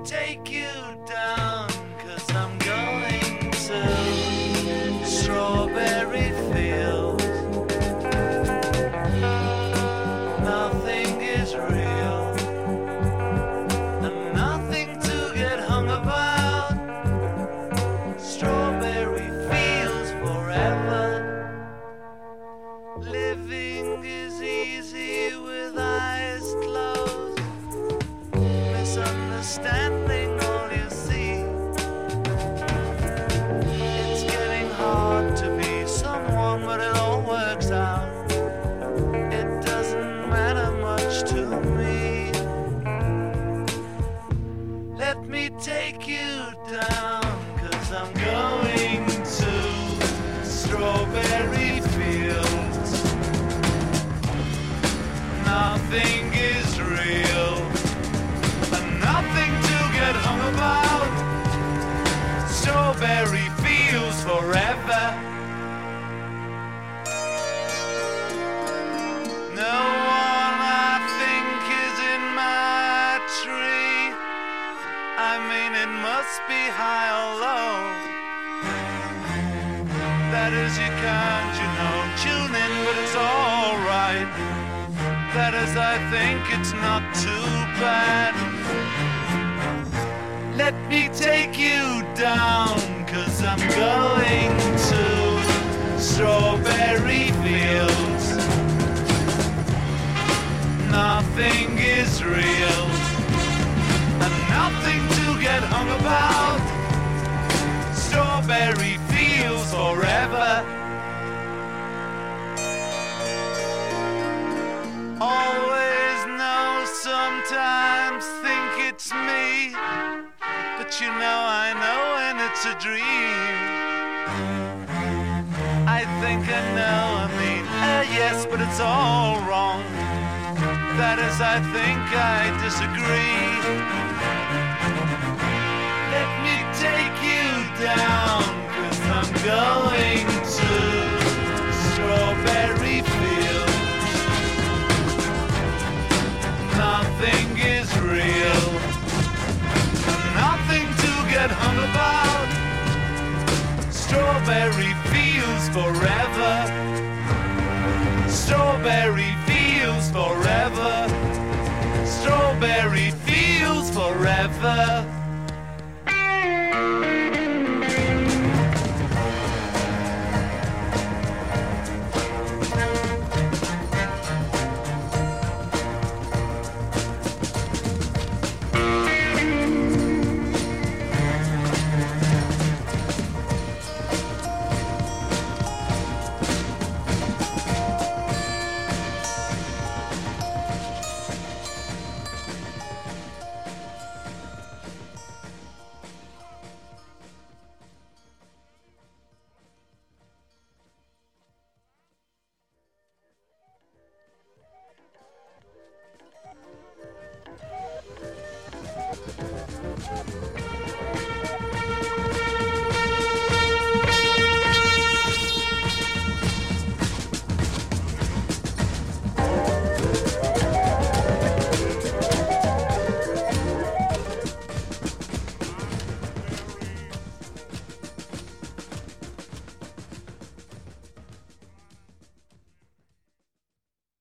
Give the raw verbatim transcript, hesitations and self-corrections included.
take you down, 'cause I'm going to strawberry fields. Nothing is real and nothing to get hung about. Strawberry fields forever. Living is easy with eyes closed. Misunderstanding all you see. It's getting hard to be someone, but it all works out. It doesn't matter much to me. Let me take you down, 'cause I'm going to strawberry fields. Nothing is real and nothing to get hung about. Strawberry fields forever. No one I think is in my tree. I mean, it must be high or low. That is, you can't, you know, tune in, but it's alright. That is, I think it's not too bad. Let me take you down, 'cause I'm going to strawberry fields. Nothing is real and nothing to get hung about. Strawberry fields forever. Always know, sometimes think it's me, but you know I know when it's a dream. I think I know, I mean, uh, yes, but it's all wrong. That is, I think I disagree. Let me take you down, 'cause I'm going to strawberry fields. Nothing is real, nothing to get hung about. Strawberry fields forever. Strawberry fields forever. Strawberry fields forever.